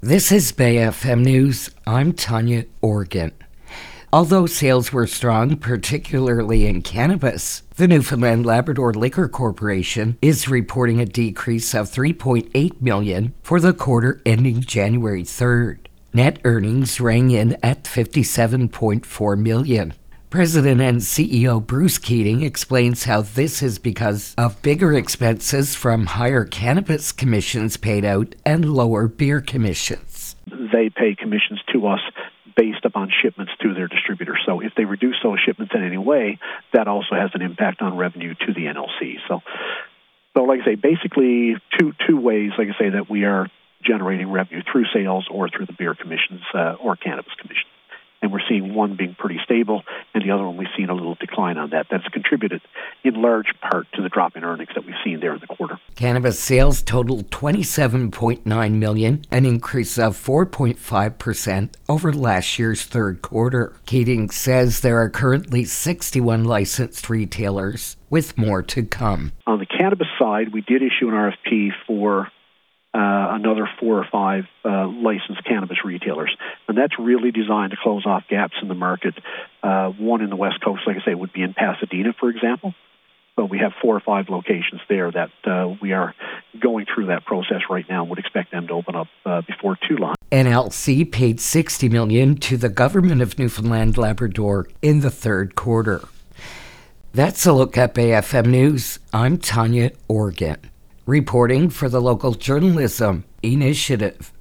This is Bay FM News. I'm Tanya Organ. Although sales were strong, particularly in cannabis, the Newfoundland Labrador Liquor Corporation is reporting a decrease of $3.8 million for the quarter ending January 3rd. Net earnings rang in at $57.4 million. President and CEO Bruce Keating explains how this is because of bigger expenses from higher cannabis commissions paid out and lower beer commissions. They pay commissions to us based upon shipments to their distributors. So if they reduce those shipments in any way, that also has an impact on revenue to the NLC. So like I say, basically two ways, like I say, that we are generating revenue through sales or through the beer commissions or cannabis commissions. And we're seeing one being pretty stable, and the other one we've seen a little decline on that. That's contributed in large part to the drop in earnings that we've seen there in the quarter. Cannabis sales totaled $27.9 million, an increase of 4.5% over last year's third quarter. Keating says there are currently 61 licensed retailers, with more to come. On the cannabis side, we did issue an RFP for another 4 or 5 licensed cannabis retailers. And that's really designed to close off gaps in the market. One in the West Coast, like I say, would be in Pasadena, for example. So we have 4 or 5 locations there that we are going through that process right now and would expect them to open up before too long. NLC paid $60 million to the government of Newfoundland Labrador in the third quarter. That's a look at Bay FM News. I'm Tanya Organ, reporting for the Local Journalism Initiative.